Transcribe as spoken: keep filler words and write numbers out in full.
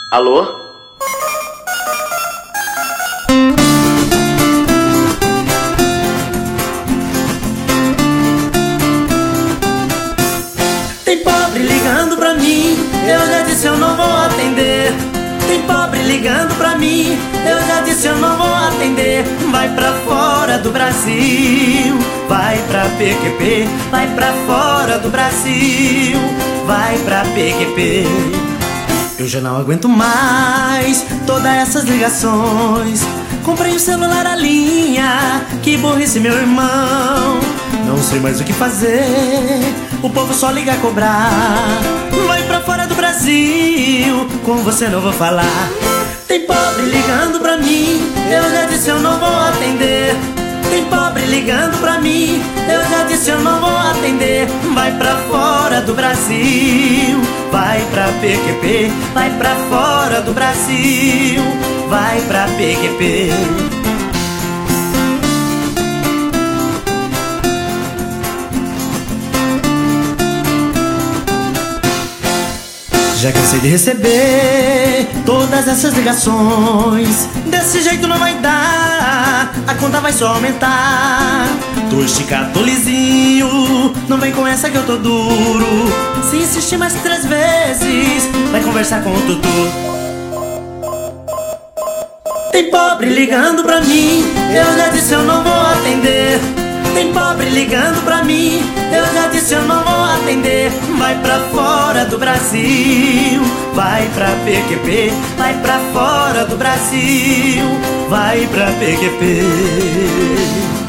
Alô? Tem pobre ligando pra mim, eu já disse eu não vou atender. Tem pobre ligando pra mim, eu já disse eu não vou atender. Vai pra fora do Brasil, vai pra P Q P. Vai pra fora do Brasil, vai pra P Q P. Eu já não aguento mais todas essas ligações. Comprei um celular à linha, que burrice meu irmão. Não sei mais o que fazer, o povo só liga a cobrar. Vai pra fora do Brasil, com você não vou falar. Tem pobre ligando pra mim, eu já disse eu não vou atender. Tem pobre ligando pra mim, eu já disse eu não vou atender. Vai pra fora do Brasil, vai pra P Q P. Vai pra fora do Brasil, vai pra P Q P. Já cansei de receber todas essas ligações. Desse jeito não vai dar, a conta vai só aumentar. Tô esticado, tô lisinho, não vem com essa que eu tô duro. Se insistir mais três vezes, vai conversar com o tutu. Tem pobre ligando pra mim, eu já disse eu não vou atender. Tem pobre ligando pra mim, eu já disse eu não vou atender. Vai pra fora do Brasil, vai pra P Q P. Vai pra fora do Brasil, vai pra P Q P.